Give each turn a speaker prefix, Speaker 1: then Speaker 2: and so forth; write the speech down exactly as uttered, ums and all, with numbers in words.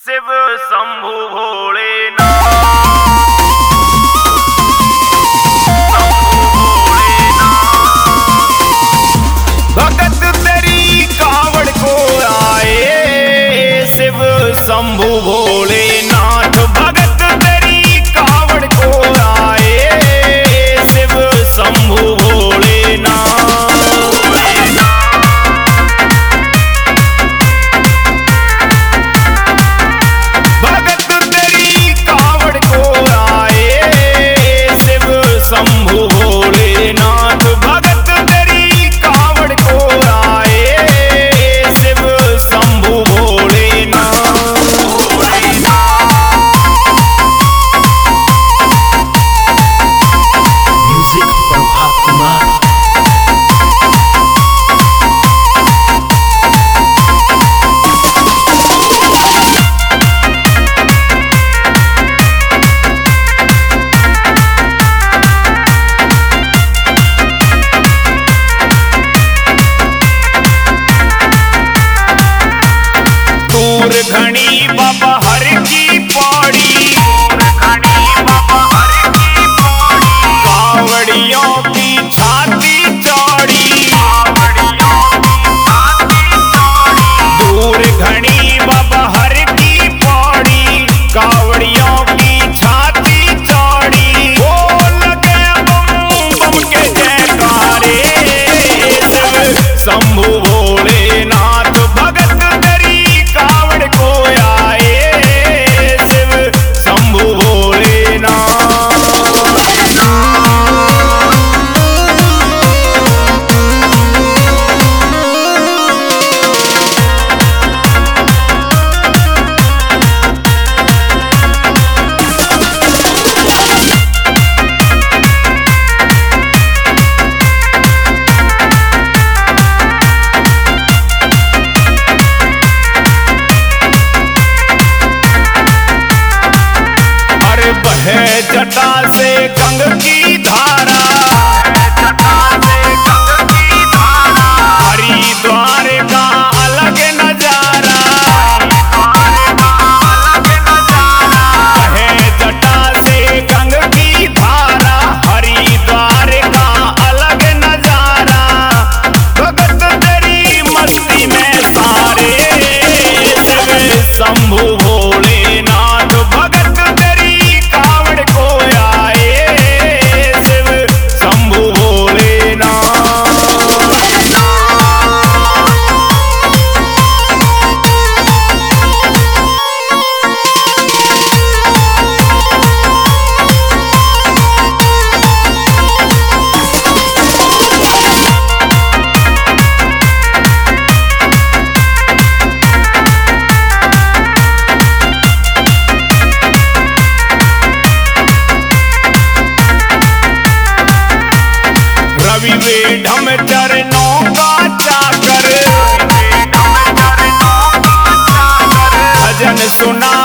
Speaker 1: शिव शंभु भोलेनाथ। भगत तेरी कावड़ को आए शिव शंभु भोलेनाथ। भगत तेरी कावड़ को आए शिव शंभु भोलेनाथ। भगत तेरी कावड़ को आए शिव शंभु भोलेनाथ। भगत तेरी कावड़ को आए शिव शंभु भोलेनाथ।
Speaker 2: म्यूजिक प्रभात कुमार।
Speaker 1: दूर घनी बाबा हर की पौड़ी। कावड़ियों की छाती चौड़ी। दूर घनी बाबा हर की पौड़ी। कावड़ियों की छाती चौड़ी। बोल के बम बम के जयकारे शिव शंभु भोलेनाथ। भगत तेरी कावड़ को आए शिव शंभु भोलेनाथ। अरे बहे जटा से गंग की धारा। हरिद्वार का अलग नजारा। बहे जटा से गंग की धारा। हरिद्वार का अलग नजारा। भगत तेरी मस्ती में सारे शिव शंभु भोलेनाथ। भगत तेरी कावड़ को आए शिव शंभु भोलेनाथ। रवि वेढ़म चरणों का चाकर। भजन सुना